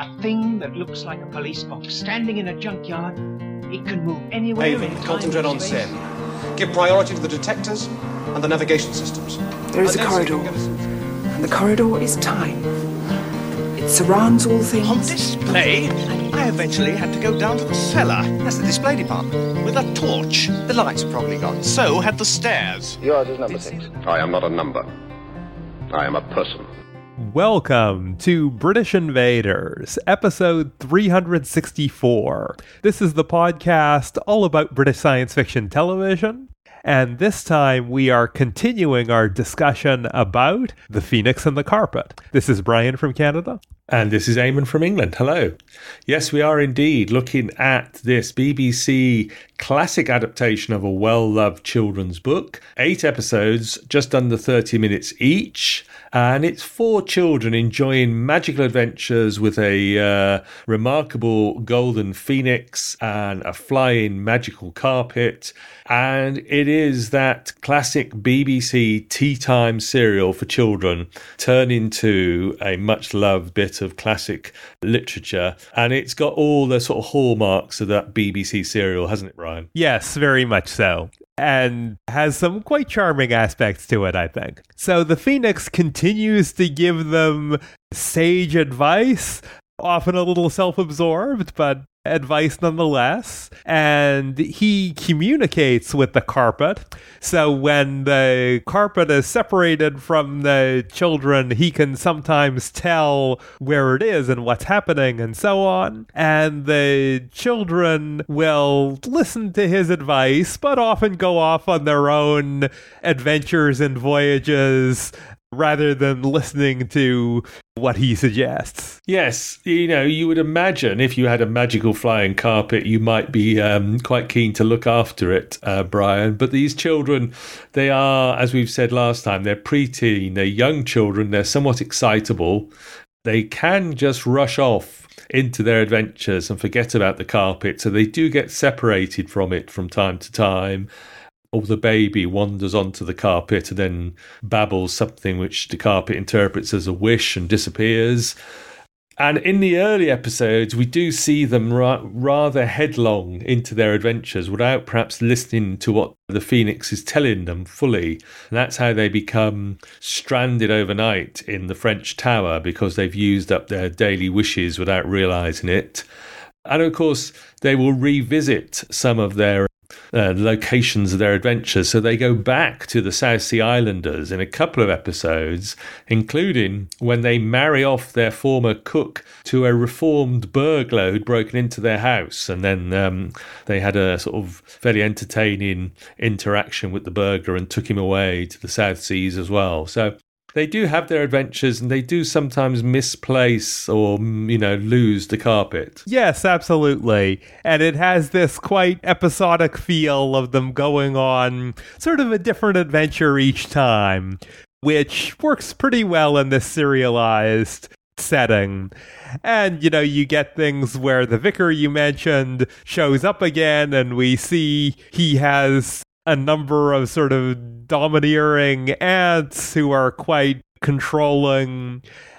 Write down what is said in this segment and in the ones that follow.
A thing that looks like a police box standing in a junkyard. It can move anywhere. Haven, concentrate on Sen. Give priority to the detectors and the navigation systems. There is a corridor, and the corridor is time. It surrounds all things. On display, I eventually had to go down to the cellar. That's the display department. With a torch. The lights are probably gone. So had the stairs. Yours is number 6. I am not a number. I am a person. Welcome to British Invaders, episode 364. This is the podcast all about British science fiction television, and this time we are continuing our discussion about The Phoenix and the Carpet. This is Brian from Canada. And this is Eamon from England. Hello. Yes, we are indeed looking at this BBC classic adaptation of a well-loved children's book. 8 episodes, just under 30 minutes each. And it's 4 children enjoying magical adventures with a remarkable golden phoenix and a flying magical carpet. And it is that classic BBC tea time serial for children turned into a much-loved bit of classic literature. And it's got all the sort of hallmarks of that BBC serial, hasn't it, Brian? Yes, very much so. And has some quite charming aspects to it, I think. So the Phoenix continues to give them sage advice, often a little self-absorbed, but advice nonetheless. And he communicates with the carpet. So when the carpet is separated from the children, he can sometimes tell where it is and what's happening and so on. And the children will listen to his advice, but often go off on their own adventures and voyages rather than listening to what he suggests. Yes, you would imagine if you had a magical flying carpet, you might be quite keen to look after it, Brian. But these children, they are, as we've said last time, they're preteen, they're young children, they're somewhat excitable. They can just rush off into their adventures and forget about the carpet, so they do get separated from it from time to time. Or the baby wanders onto the carpet and then babbles something which the carpet interprets as a wish and disappears. And in the early episodes, we do see them rather headlong into their adventures without perhaps listening to what the Phoenix is telling them fully. And that's how they become stranded overnight in the French Tower because they've used up their daily wishes without realising it. And of course, they will revisit some of their locations of their adventures. So they go back to the South Sea Islanders in a couple of episodes, including when they marry off their former cook to a reformed burglar who'd broken into their house. And then they had a sort of fairly entertaining interaction with the burglar and took him away to the South Seas as well. So they do have their adventures and they do sometimes misplace or, lose the carpet. Yes, absolutely. And it has this quite episodic feel of them going on sort of a different adventure each time, which works pretty well in this serialized setting. And, you get things where the vicar you mentioned shows up again and we see he has a number of sort of domineering aunts who are quite controlling,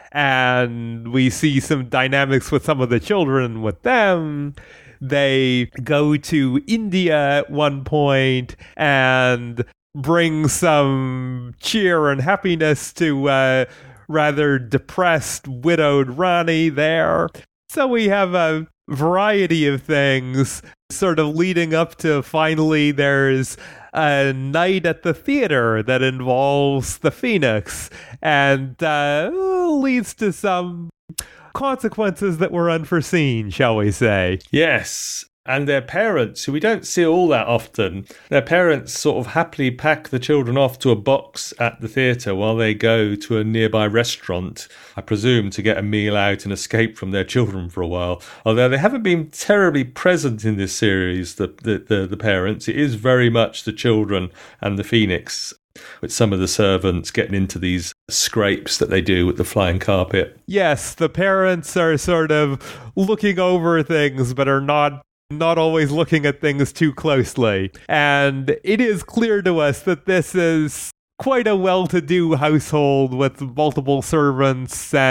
and we see some dynamics with some of the children with them. They go to India at one point and bring some cheer and happiness to rather depressed widowed Rani there. So we have a variety of things sort of leading up to finally there's a night at the theater that involves the Phoenix and leads to some consequences that were unforeseen, shall we say. Yes. And their parents, who we don't see all that often, their parents sort of happily pack the children off to a box at the theatre while they go to a nearby restaurant, I presume to get a meal out and escape from their children for a while. Although they haven't been terribly present in this series, the parents. It is very much the children and the Phoenix, with some of the servants getting into these scrapes that they do with the flying carpet. Yes, the parents are sort of looking over things but are not always looking at things too closely. And it is clear to us that this is quite a well-to-do household with multiple servants and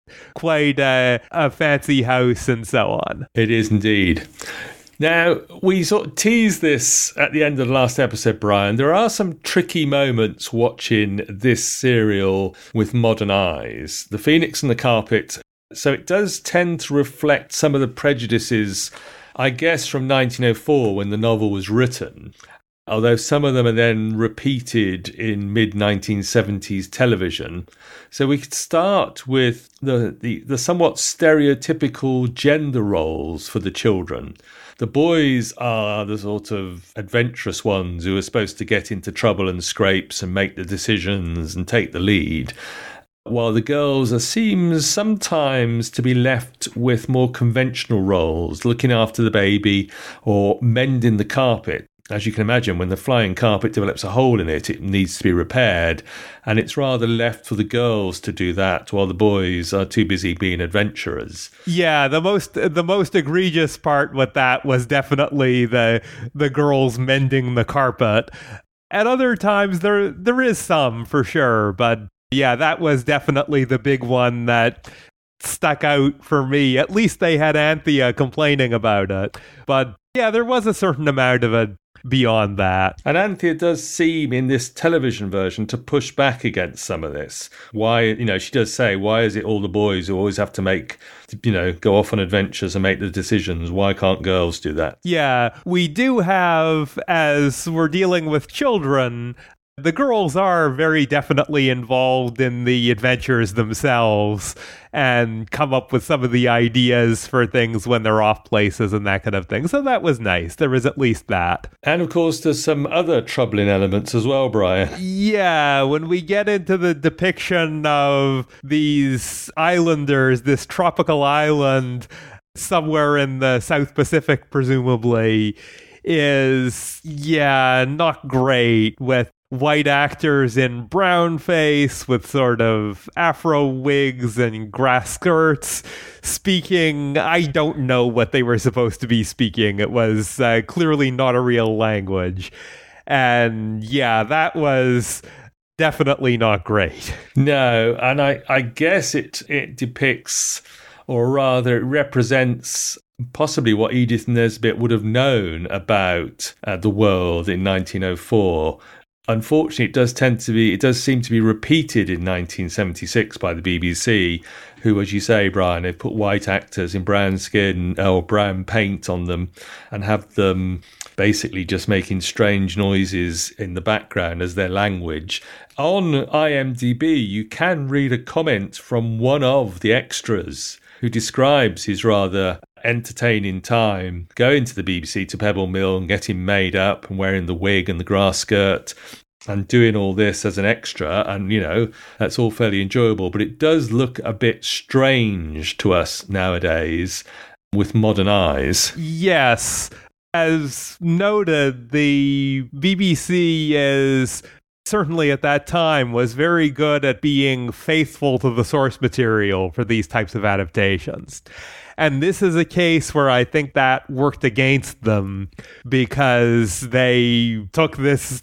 quite a fancy house and so on. It is indeed. Now, we sort of teased this at the end of the last episode, Brian. There are some tricky moments watching this serial with modern eyes. The Phoenix and the Carpet. So it does tend to reflect some of the prejudices, I guess, from 1904 when the novel was written. Although some of them are then repeated in mid-1970s television. So we could start with the somewhat stereotypical gender roles for the children. The boys are the sort of adventurous ones who are supposed to get into trouble and scrapes and make the decisions and take the lead, while the girls seems sometimes to be left with more conventional roles, looking after the baby or mending the carpet. As you can imagine, when the flying carpet develops a hole in it, it needs to be repaired, and it's rather left for the girls to do that while the boys are too busy being adventurers. Yeah, the most egregious part with that was definitely the girls mending the carpet. At other times, there is some for sure, but yeah, that was definitely the big one that stuck out for me. At least they had Anthea complaining about it, but yeah, there was a certain amount of it beyond that. And Anthea does seem in this television version to push back against some of this. Why, she does say, why is it all the boys who always have to make, go off on adventures and make the decisions? Why can't girls do that? Yeah, we do have, as we're dealing with children, the girls are very definitely involved in the adventures themselves and come up with some of the ideas for things when they're off places and that kind of thing. So that was nice. There was at least that. And of course, there's some other troubling elements as well, Brian. Yeah, when we get into the depiction of these islanders, this tropical island somewhere in the South Pacific, presumably, is, not great, with white actors in brown face with sort of afro wigs and grass skirts speaking. I don't know what they were supposed to be speaking. It was clearly not a real language. And yeah, that was definitely not great. No, and I guess it depicts, or rather it represents possibly what Edith Nesbit would have known about the world in 1904. Unfortunately, it does seem to be repeated in 1976 by the BBC, who, as you say, Brian, have put white actors in brown skin or brown paint on them and have them basically just making strange noises in the background as their language. On IMDb, you can read a comment from one of the extras who describes his rather entertaining time going to the BBC to Pebble Mill and getting made up and wearing the wig and the grass skirt and doing all this as an extra. And, that's all fairly enjoyable. But it does look a bit strange to us nowadays with modern eyes. Yes. As noted, the BBC is certainly at that time was very good at being faithful to the source material for these types of adaptations. And this is a case where I think that worked against them because they took this,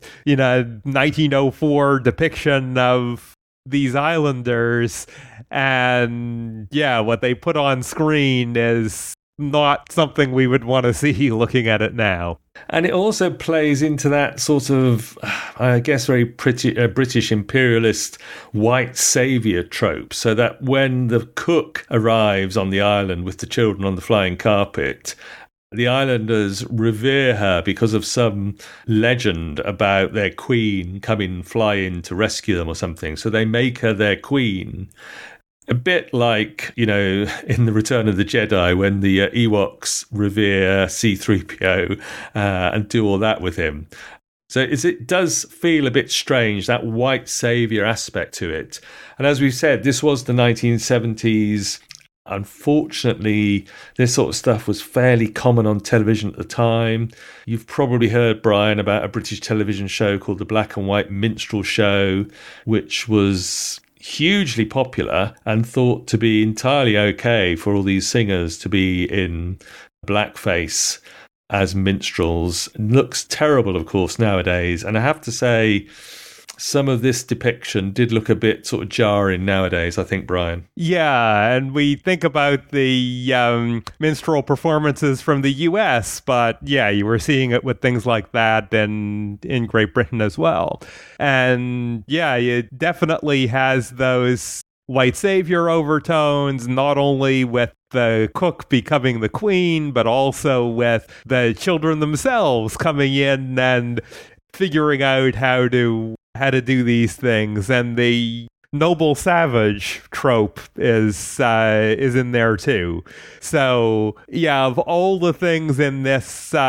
1904 depiction of these islanders and, what they put on screen is not something we would want to see looking at it now. And it also plays into that sort of, I guess, very British imperialist white saviour trope, so that when the cook arrives on the island with the children on the flying carpet, the islanders revere her because of some legend about their queen coming flying to rescue them or something. So they make her their queen. A bit like, in The Return of the Jedi, when the Ewoks revere C-3PO and do all that with him. So it does feel a bit strange, that white saviour aspect to it. And as we've said, this was the 1970s. Unfortunately, this sort of stuff was fairly common on television at the time. You've probably heard, Brian, about a British television show called The Black and White Minstrel Show, which was hugely popular and thought to be entirely okay for all these singers to be in blackface as minstrels. It looks terrible, of course, nowadays. And I have to say, some of this depiction did look a bit sort of jarring nowadays, I think, Brian. Yeah, and we think about the minstrel performances from the US, but yeah, you were seeing it with things like that in Great Britain as well. And yeah, it definitely has those white savior overtones, not only with the cook becoming the queen, but also with the children themselves coming in and figuring out how to do these things. And the noble savage trope is in there too. So yeah, of all the things in this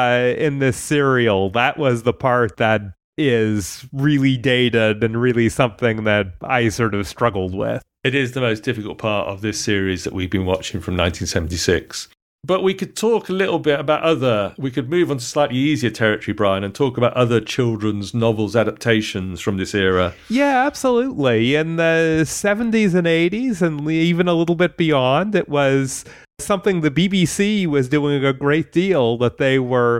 serial, that was the part that is really dated and really something that I sort of struggled with. It is the most difficult part of this series that we've been watching from 1976. But we could talk a little bit about we could move on to slightly easier territory, Brian, and talk about other children's novels adaptations from this era. Yeah, absolutely. In the 70s and 80s, and even a little bit beyond, it was something the BBC was doing a great deal, that they were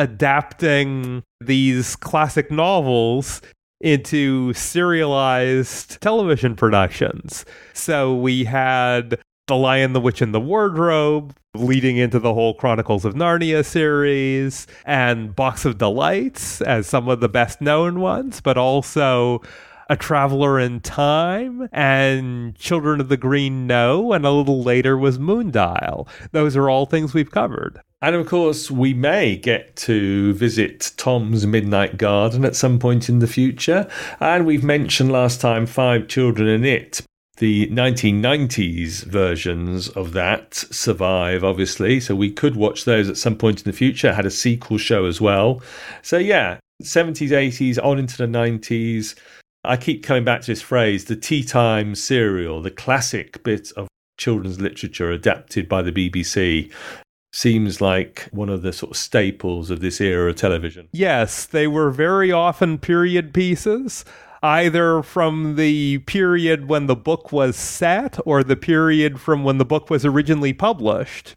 adapting these classic novels into serialized television productions. So we had The Lion, the Witch, and the Wardrobe, leading into the whole Chronicles of Narnia series, and Box of Delights as some of the best known ones, but also A Traveler in Time and Children of the Green Know, and a little later was Moondial. Those are all things we've covered. And of course, we may get to visit Tom's Midnight Garden at some point in the future. And we've mentioned last time 5 Children in It. The 1990s versions of that survive, obviously, so we could watch those at some point in the future. It had a sequel show as well. So yeah, 70s, 80s, on into the 90s. I keep coming back to this phrase, the tea time serial, the classic bit of children's literature adapted by the BBC. Seems like one of the sort of staples of this era of television. Yes, they were very often period pieces, either from the period when the book was set or the period from when the book was originally published.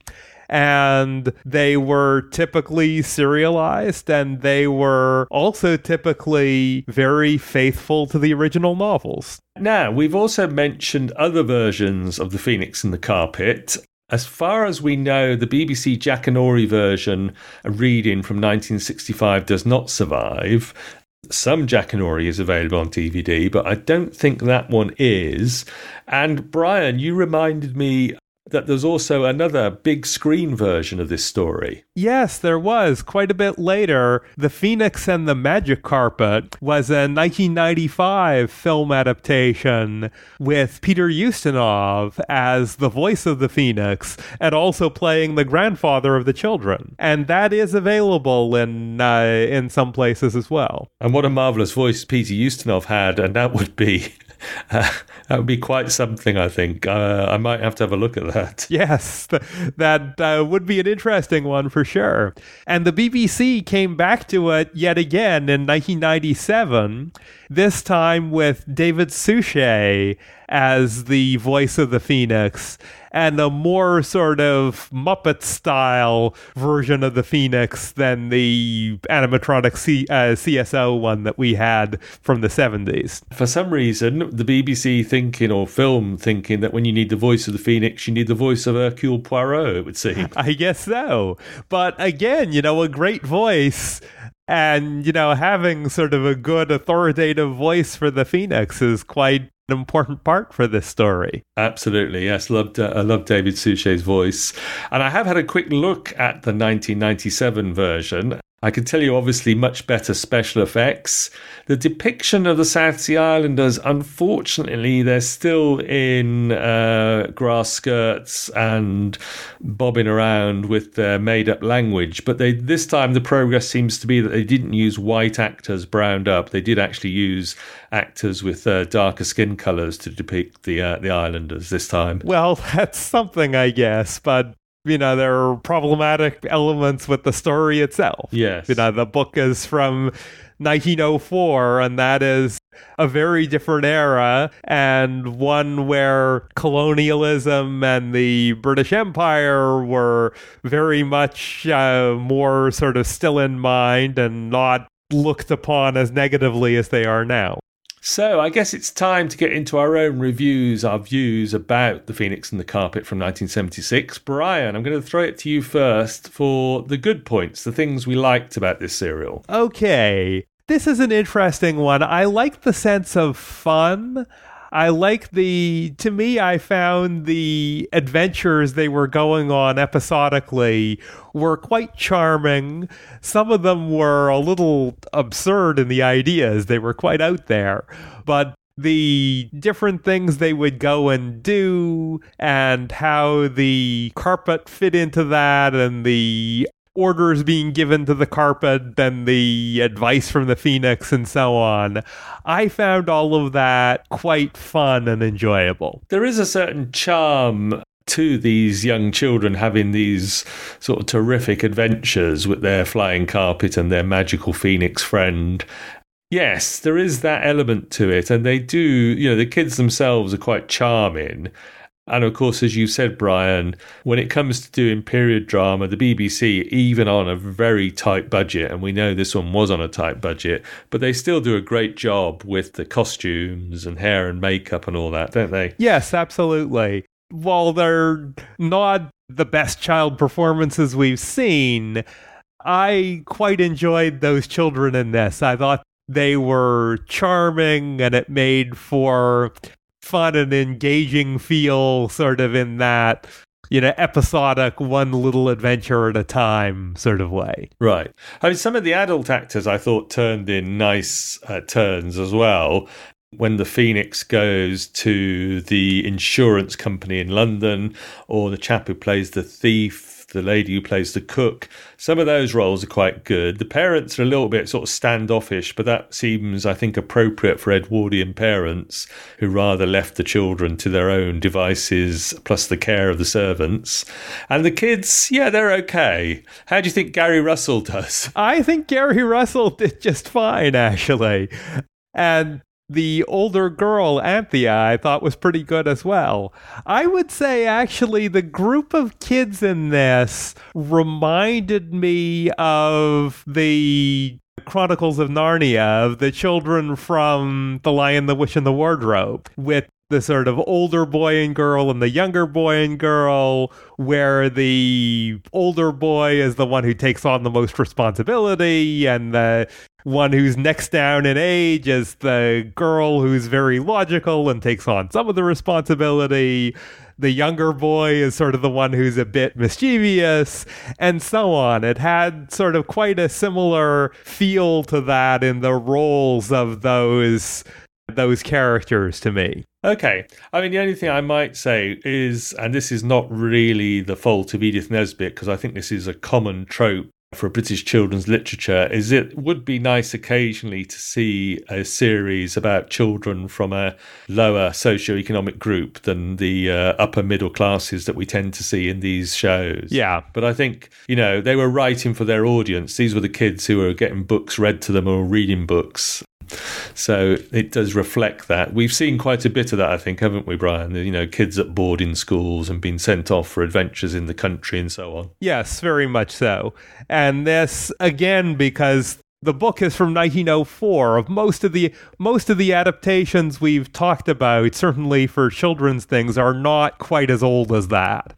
And they were typically serialized, and they were also typically very faithful to the original novels. Now, we've also mentioned other versions of The Phoenix and the Carpet. As far as we know, the BBC Jackanory version, a reading from 1965, does not survive. Some Jackanory is available on DVD, but I don't think that one is. And Brian, you reminded me that there's also another big screen version of this story. Yes, there was. Quite a bit later, The Phoenix and the Magic Carpet was a 1995 film adaptation with Peter Ustinov as the voice of the Phoenix and also playing the grandfather of the children. And that is available in some places as well. And what a marvellous voice Peter Ustinov had, and that would be... that would be quite something, I think. I might have to have a look at that. Yes, that would be an interesting one for sure. And the BBC came back to it yet again in 1997, this time with David Suchet as the voice of the Phoenix, and a more sort of Muppet-style version of the Phoenix than the animatronic CSO one that we had from the 70s. For some reason, the BBC thinking, or film thinking, that when you need the voice of the Phoenix, you need the voice of Hercule Poirot, it would seem. I guess so. But again, a great voice... And, having sort of a good authoritative voice for the Phoenix is quite an important part for this story. Absolutely, yes. I love David Suchet's voice. And I have had a quick look at the 1997 version. I can tell you, obviously, much better special effects. The depiction of the South Sea Islanders, unfortunately, they're still in grass skirts and bobbing around with their made-up language. But this time, the progress seems to be that they didn't use white actors browned up. They did actually use actors with darker skin colours to depict the islanders this time. Well, that's something, I guess, but... there are problematic elements with the story itself. Yes. The book is from 1904, and that is a very different era, and one where colonialism and the British Empire were very much more sort of still in mind and not looked upon as negatively as they are now. So I guess it's time to get into our own reviews, our views about The Phoenix and the Carpet from 1976. Brian, I'm going to throw it to you first for the good points, the things we liked about this serial. Okay, this is an interesting one. I like the sense of fun. I found the adventures they were going on episodically were quite charming. Some of them were a little absurd in the ideas. They were quite out there. But the different things they would go and do and how the carpet fit into that and the orders being given to the carpet and the advice from the Phoenix and so on. I found all of that quite fun and enjoyable. There is a certain charm to these young children having these sort of terrific adventures with their flying carpet and their magical Phoenix friend. Yes, there is that element to it, and they do, the kids themselves are quite charming. And of course, as you said, Brian, when it comes to doing period drama, the BBC, even on a very tight budget, and we know this one was on a tight budget, but they still do a great job with the costumes and hair and makeup and all that, don't they? Yes, absolutely. While they're not the best child performances we've seen, I quite enjoyed those children in this. I thought they were charming, and it made for fun and engaging feel sort of in that, episodic one little adventure at a time sort of way. Right. I mean, some of the adult actors I thought turned in nice turns as well. When the Phoenix goes to the insurance company in London, or the chap who plays the thief, the lady who plays the cook, some of those roles are quite good. The parents are a little bit sort of standoffish, but that seems, I think, appropriate for Edwardian parents who rather left the children to their own devices, plus the care of the servants. And the kids, they're okay. How do you think Gary Russell does? I think Gary Russell did just fine, actually. And the older girl, Anthea, I thought was pretty good as well. I would say, actually, the group of kids in this reminded me of the Chronicles of Narnia, of the children from The Lion, the Witch, and the Wardrobe, with the sort of older boy and girl and the younger boy and girl, where the older boy is the one who takes on the most responsibility, and the one who's next down in age is the girl who's very logical and takes on some of the responsibility. The younger boy is sort of the one who's a bit mischievous, and so on. It had sort of quite a similar feel to that in the roles of those characters to me. Okay. I mean, the only thing I might say is, and this is not really the fault of Edith Nesbit, because I think this is a common trope for British children's literature, is it would be nice occasionally to see a series about children from a lower socioeconomic group than the upper middle classes that we tend to see in these shows. Yeah. But I think, they were writing for their audience. These were the kids who were getting books read to them or reading books. So it does reflect that. We've seen quite a bit of that, I think, haven't we, Brian? Kids at boarding schools and being sent off for adventures in the country and so on. Yes, very much so. And this, again, because the book is from 1904. Of most of the adaptations we've talked about, certainly for children's things, are not quite as old as that.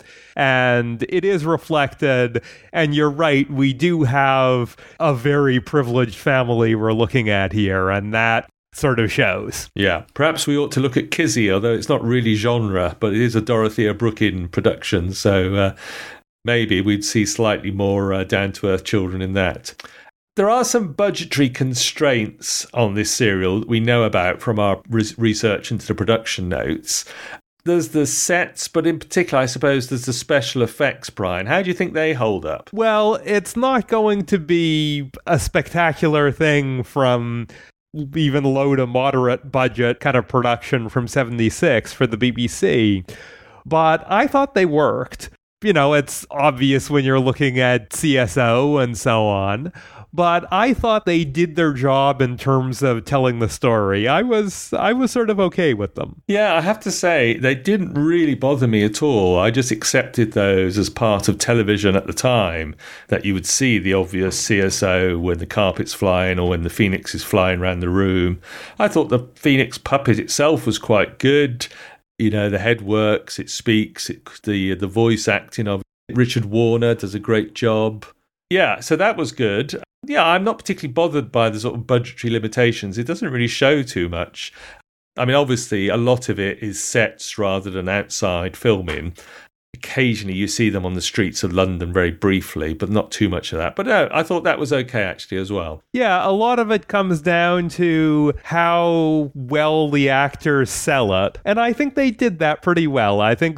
And it is reflected, and you're right, we do have a very privileged family we're looking at here, and that sort of shows. Yeah. Perhaps we ought to look at Kizzy, although it's not really genre, but it is a Dorothea Brookin production, so maybe we'd see slightly more down-to-earth children in that. There are some budgetary constraints on this serial that we know about from our research into the production notes. There's the sets, but in particular, I suppose, there's the special effects, Brian. How do you think they hold up? Well, it's not going to be a spectacular thing from even low to moderate budget kind of production from 76 for the BBC. But I thought they worked. It's obvious when you're looking at CSO and so on. but I thought they did their job in terms of telling the story. I was sort of okay with them. Yeah, I have to say, they didn't really bother me at all. I just accepted those as part of television at the time, that you would see the obvious CSO when the carpet's flying or when the Phoenix is flying around the room. I thought the Phoenix puppet itself was quite good. You know, the head works, it speaks, the voice acting of Richard Warner does a great job. Yeah, so that was good. Yeah, I'm not particularly bothered by the sort of budgetary limitations. It doesn't really show too much. I mean, obviously, a lot of it is sets rather than outside filming. Occasionally, you see them on the streets of London very briefly, but not too much of that. But no, I thought that was okay, actually, as well. Yeah, a lot of it comes down to how well the actors sell it. And I think they did that pretty well. I think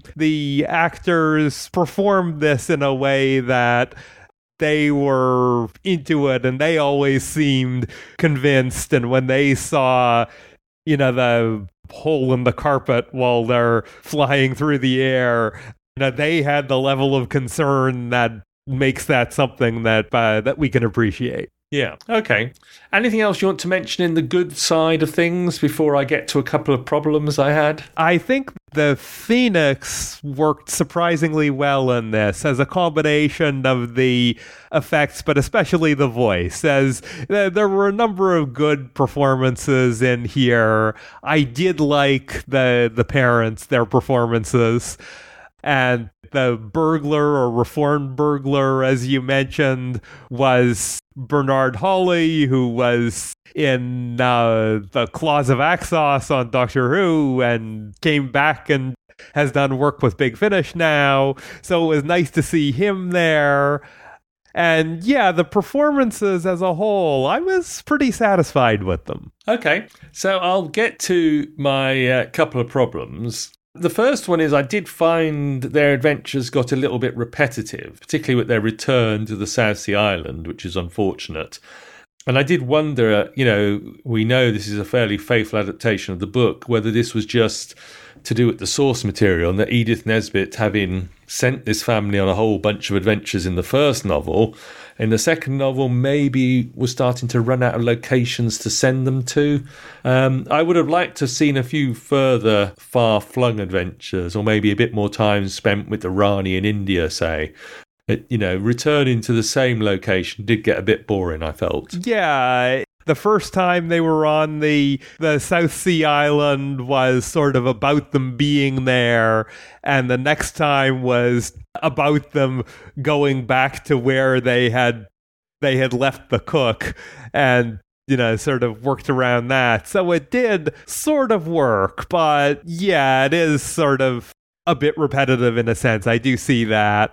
the actors performed this in a way that they were into it, and they always seemed convinced. And when they saw, you know, the hole in the carpet while they're flying through the air, you know, they had the level of concern that makes that something that we can appreciate. Yeah. Okay. Anything else you want to mention in the good side of things before I get to a couple of problems I had? I think the Phoenix worked surprisingly well in this as a combination of the effects, but especially the voice, as there were a number of good performances in here. I did like the parents, their performances. And the burglar, or reformed burglar, as you mentioned, was Bernard Hawley, who was in the Claws of Axos on Doctor Who and came back and has done work with Big Finish now. So it was nice to see him there. And yeah, the performances as a whole, I was pretty satisfied with them. Okay, so I'll get to my couple of problems. The first one is I did find their adventures got a little bit repetitive, particularly with their return to the South Sea Island, which is unfortunate. And I did wonder, you know, we know this is a fairly faithful adaptation of the book, whether this was just to do with the source material, and that Edith Nesbit, having sent this family on a whole bunch of adventures in the first novel, in the second novel maybe was starting to run out of locations to send them to. I would have liked to have seen a few further far-flung adventures, or maybe a bit more time spent with the Rani in India, say. You know, returning to the same location did get a bit boring, I felt. Yeah, the first time they were on the South Sea Island was sort of about them being there, and the next time was about them going back to where they had left the cook, and, you know, sort of worked around that. So it did sort of work, but yeah, it is sort of a bit repetitive in a sense. I do see that.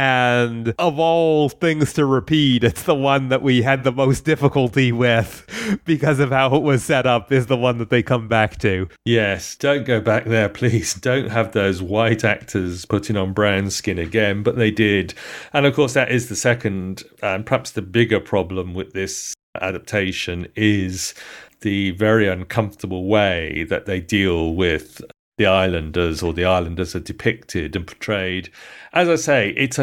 And of all things to repeat, it's the one that we had the most difficulty with because of how it was set up, is the one that they come back to. Yes, don't go back there, please. Don't have those white actors putting on brown skin again, but they did. And of course, that is the second, and perhaps the bigger problem with this adaptation, is the very uncomfortable way that they deal with the islanders, or the islanders are depicted and portrayed. As I say, it's a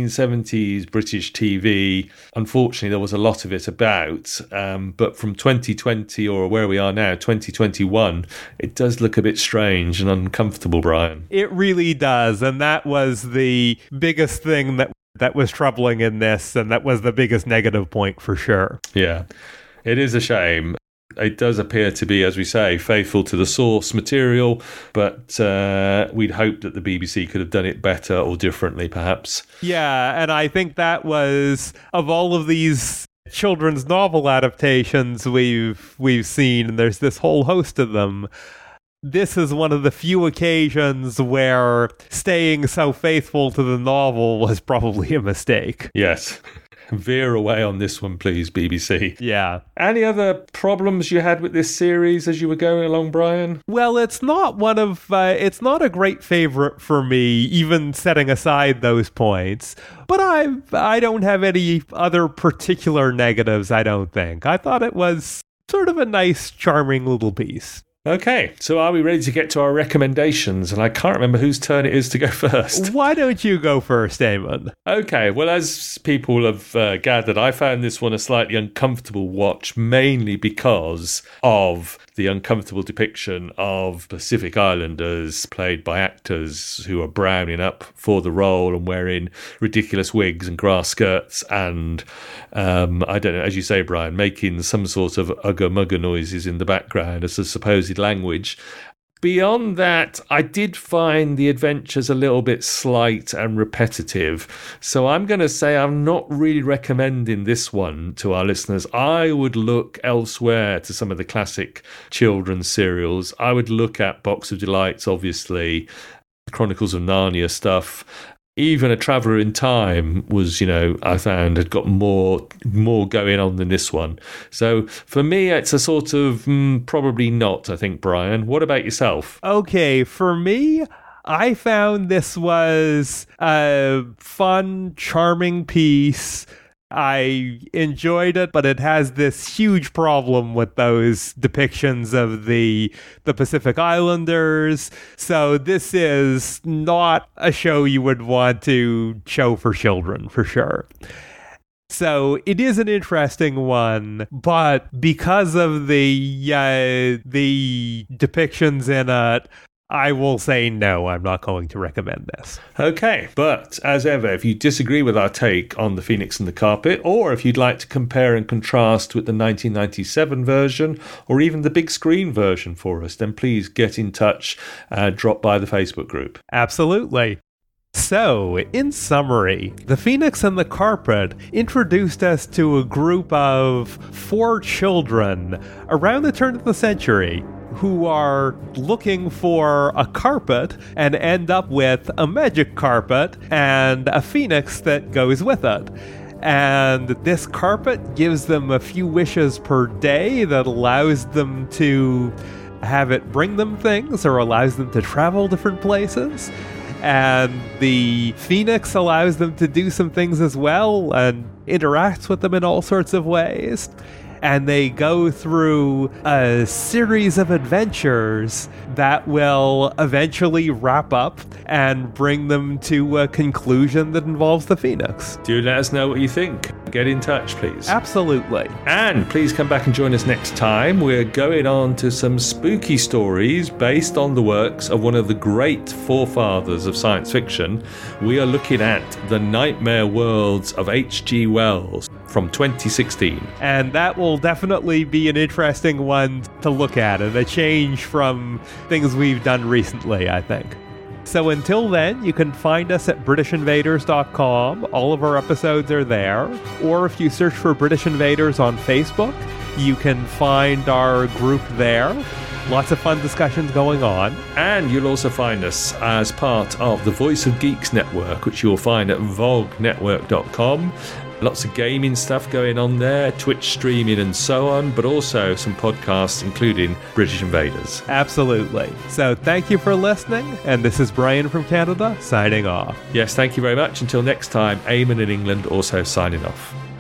1970s British TV. Unfortunately, there was a lot of it about, but from 2020, or where we are now, 2021, it does look a bit strange and uncomfortable, Brian. It really does, and that was the biggest thing that was troubling in this, and that was the biggest negative point for sure. Yeah, it is a shame. It does appear to be, as we say, faithful to the source material, but we'd hoped that the BBC could have done it better or differently, perhaps. Yeah, and I think that was, of all of these children's novel adaptations we've seen, and there's this whole host of them, this is one of the few occasions where staying so faithful to the novel was probably a mistake. Yes. Veer away on this one, please, BBC. Yeah. Any other problems you had with this series as you were going along, Brian? Well, it's not it's not a great favorite for me, even setting aside those points. But I don't have any other particular negatives, I don't think. I thought it was sort of a nice, charming little piece. Okay, so are we ready to get to our recommendations? And I can't remember whose turn it is to go first. Why don't you go first, Eamon? Okay, well, as people have gathered, I found this one a slightly uncomfortable watch, mainly because of the uncomfortable depiction of Pacific Islanders played by actors who are browning up for the role and wearing ridiculous wigs and grass skirts and, I don't know, as you say, Brian, making some sort of ugga-mugga noises in the background as a supposed language. Beyond that, I did find the adventures a little bit slight and repetitive. So I'm going to say I'm not really recommending this one to our listeners. I would look elsewhere to some of the classic children's serials. I would look at Box of Delights, obviously, Chronicles of Narnia stuff. Even A Traveller in Time was, I found had got more going on than this one. So for me, it's a sort of probably not, I think, Brian. What about yourself? Okay, for me, I found this was a fun, charming piece. I enjoyed it, but it has this huge problem with those depictions of the Pacific Islanders. So this is not a show you would want to show for children, for sure. So it is an interesting one, but because of the depictions in it, I will say no, I'm not going to recommend this. Okay, but as ever, if you disagree with our take on The Phoenix and the Carpet, or if you'd like to compare and contrast with the 1997 version, or even the big screen version for us, then please get in touch and drop by the Facebook group. Absolutely. So, in summary, The Phoenix and the Carpet introduced us to a group of 4 children around the turn of the century who are looking for a carpet and end up with a magic carpet and a phoenix that goes with it. And this carpet gives them a few wishes per day that allows them to have it bring them things or allows them to travel different places. And the phoenix allows them to do some things as well and interacts with them in all sorts of ways. And they go through a series of adventures that will eventually wrap up and bring them to a conclusion that involves the Phoenix. Do let us know what you think. Get in touch, please. Absolutely. And please come back and join us next time. We're going on to some spooky stories based on the works of one of the great forefathers of science fiction. We are looking at The Nightmare Worlds of H.G. Wells from 2016. And that will definitely be an interesting one to look at and a change from things we've done recently, I think. So until then, you can find us at BritishInvaders.com. All of our episodes are there. Or if you search for British Invaders on Facebook, you can find our group there. Lots of fun discussions going on. And you'll also find us as part of the Voice of Geeks network, which you'll find at vognetwork.com. Lots of gaming stuff going on there, Twitch streaming and so on, but also some podcasts, including British Invaders. Absolutely. So thank you for listening, and this is Brian from Canada, signing off. Yes, thank you very much. Until next time, Eamon in England also signing off.